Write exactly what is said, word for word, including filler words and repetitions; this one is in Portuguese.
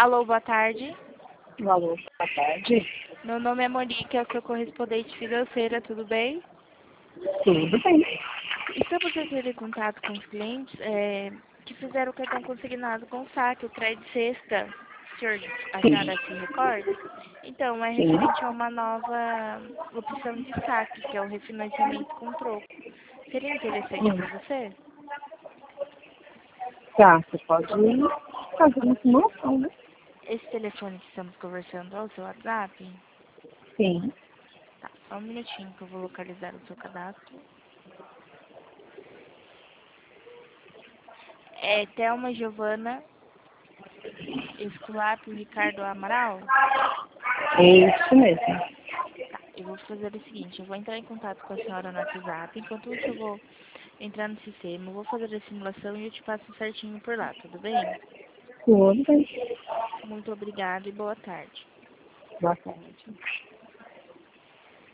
Alô, boa tarde. Alô, boa tarde. Meu nome é Monique, eu sou correspondente financeira, tudo bem? Tudo bem. Estamos entrando em contato com os clientes é, que fizeram o cartão consignado com saque, o trade sexta. O senhor, a Sim, senhora se recorda? Então, é sim. referente a uma nova opção de saque, que é o refinanciamento com troco. Seria interessante Hum. para você? Tá, você pode fazer uma simulação, né? Esse telefone que estamos conversando é o seu WhatsApp? Sim. Tá, só um minutinho que eu vou localizar o seu cadastro. É Thelma Giovana Esculapio Ricardo Amaral? É isso mesmo. Tá, eu vou fazer o seguinte, eu vou entrar em contato com a senhora no WhatsApp, enquanto isso eu vou entrar no sistema, eu vou fazer a simulação e eu te passo certinho por lá, tudo bem? Tudo bem. Muito obrigada e boa tarde. Boa tarde.